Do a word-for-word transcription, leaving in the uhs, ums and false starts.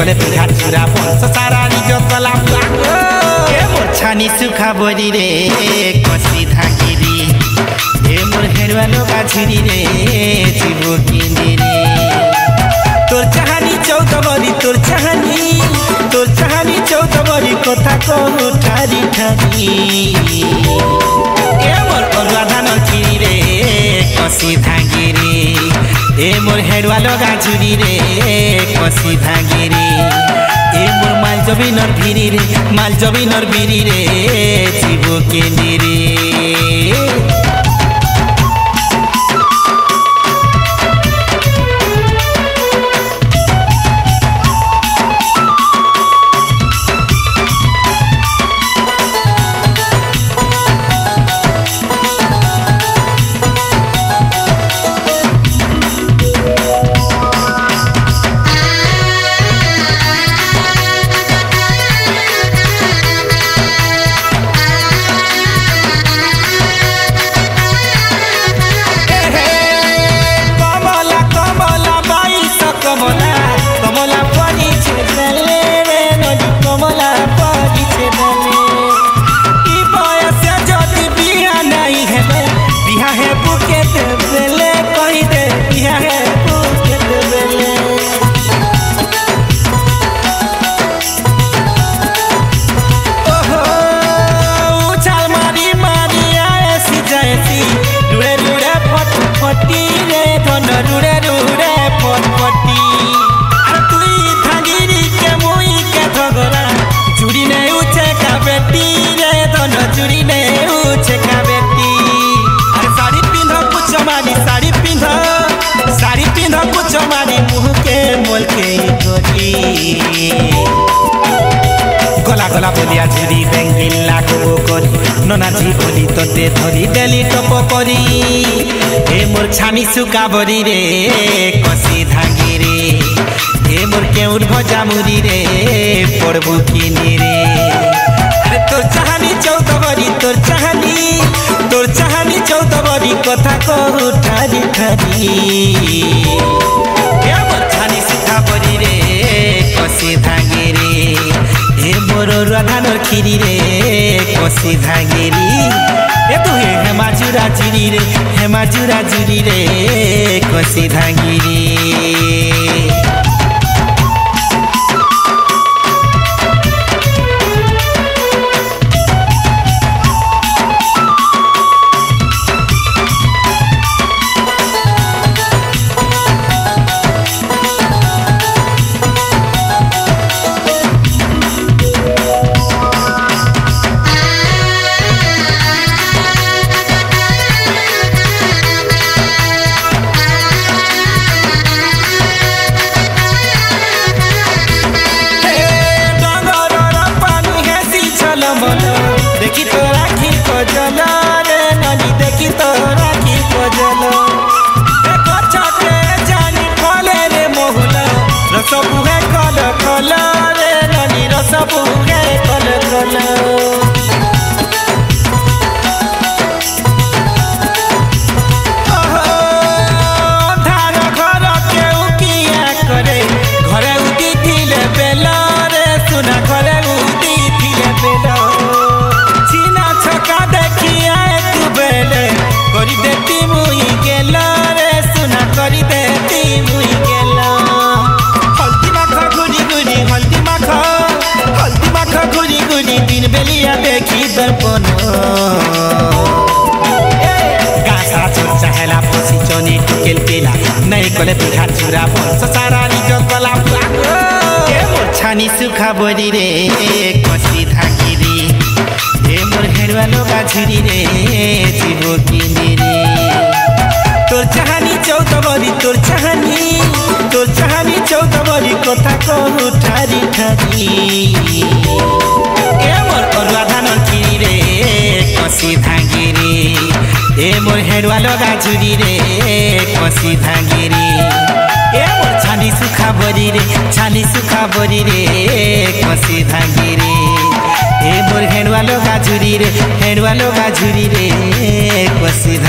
कले बिहार चुरा बंश सारा निज कला ए मोर छानी सुखा बरी रे कसी धागिरी ए मोर हेरवा लोगा झुरी रे जीवो किनी रे तोर चाहानी चौद बरी तोर चाहानी तोर चाहानी चौद बरी कथा कहू ठारी ठारी ए मोर अरुआ धान खिरी रे कसी धागिरी ए मोर हेरवा लोगा झुरी रे कसी धागिरी ए मोर माल जबिनर भिरी रे माल जबिनर बिरी रे जीवो किनी रे गला गला बोलिया झुरी बेंगिला को करी ननाझी बोली तोते धरी देली टप करी ए मोर छानी सुका बरी रे कसी धागी रे ए मोर केउर भजा मुरी रे पड़बू किनी रे अरे तोर चाहानी चौद बरी तोर चाहानी तोर चाहानी चौद बरी कथा कहू ठारी ठारी ए मोर छानी सुका बरी रे कसी धागी रे ए मोर राधानर खिरी रे कसी धागिरी ए तू हे हेमा जुरा जुरी रे हेमा जुरा जुरी रे कसी धागिरी देखी तो राखी को जल रे ननी देखी तो राखी को जल एक छटे जानी फले रे मोहला रस बुहे कल कल रे ननी रस बुहे कल कल धार घर के उकिया करे घरे उदी थिले बेला रे सुना घरे उदी थिले बेला करी देती मुई गेला रे सुना करी देती मुई गेला हल्दी माखा गुरी गुरी हल्दी माखा हल्दी माखा गुरी गुरी दिन बेलिया देखी दर्पण गासा चोर चाहेला पसी चनी टुकेल केला नहीं कले बिहार चुरा बंश सारा निज कला ए मोर छानी सुखा बरी रे कसी धागिरी ए मोर हेरवा लोगा झुरी रे जीवो किनी रे तोर चाहानी चौद बरी तोर चाहानी तोर चाहानी चौद बरी कथा कहू ठारी ठारी ए मोर अरुआ धान खिरी रे कसी धागिरी ए मोर हेरवा लोगा झुरी रे कसी धागिरी ए मोर छानी सुखा बरी रे छानी सुखा बरी रे कसी धागिरी ए मोर हेरवा लोगा झुरी रे हेरवा लोगा झुरी रे कसी